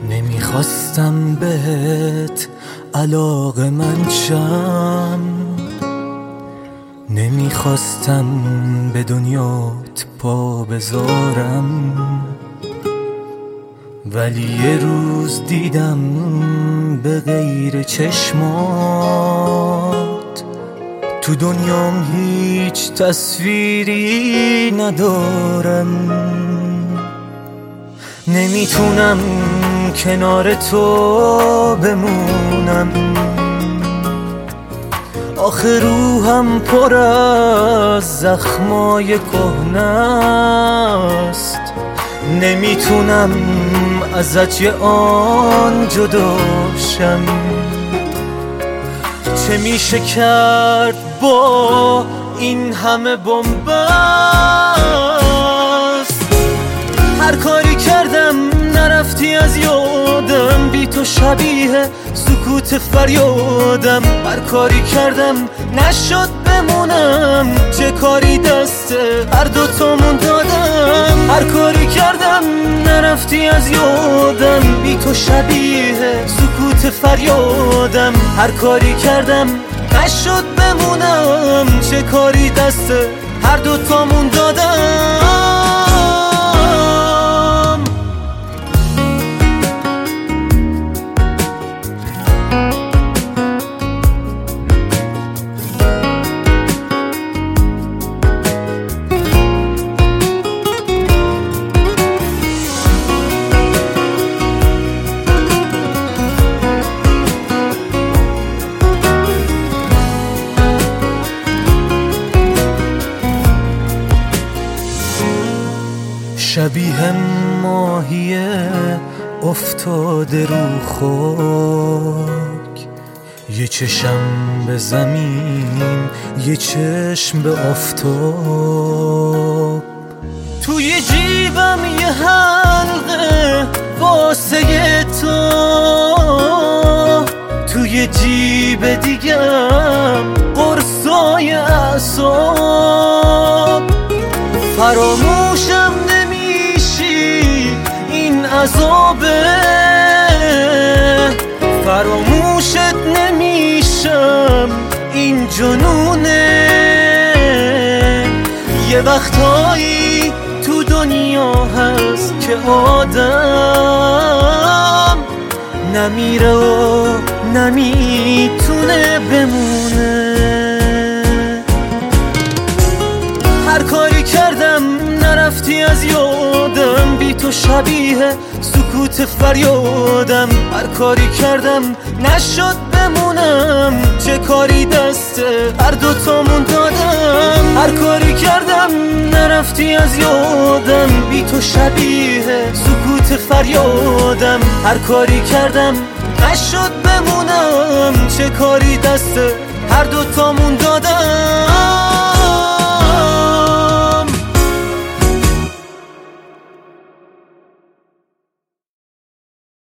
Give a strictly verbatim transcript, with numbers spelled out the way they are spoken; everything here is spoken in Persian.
نمیخواستم بهت علاقه من شم، نمیخواستم به دنیات پا بذارم، ولی یه روز دیدم به غیر چشمات تو دنیام هیچ تصویری ندارم. نمیتونم کنار تو بمونم، آخه روحم پر از زخمای کهنه‌ست. نمیتونم ازت یه آن جداشم. چه میشه کرد با این همه بنبست؟ هر کاری کردم نرفتی از یادم، بی تو شبیه سکوت فریادم. هر کاری کردم نشد بمونم، چه کاری دست هر دوتامون دادم. هر کاری کردم نرفتی از یادم، بی تو شبیه سکوت فریادم. هر کاری کردم نشد بمونم، چه کاری دست هر دوتامون دادم. شبیه ماهی افتاده رو خاک، یه چشم به زمین یه چشم به آفتاب. توی جیبم یه حلقه واسه تو، توی جیب دیگم قرصای اعصاب. فراموشم عذابه، فراموشت نمیشم این جنونه. یه وقتایی تو دنیا هست که آدم نمیره و نمیتونه بمونه. هر کاری کردم نرفتی از یادم، بی تو شبیه سکوت فریادم. هر کاری کردم نشد بمونم، چه کاری دست هر دوتامون دادم. هر کاری کردم نرفتی از یادم، بی تو شبیه سکوت فریادم. هر کاری کردم نشد بمونم، چه کاری دست هر دوتامون دادم.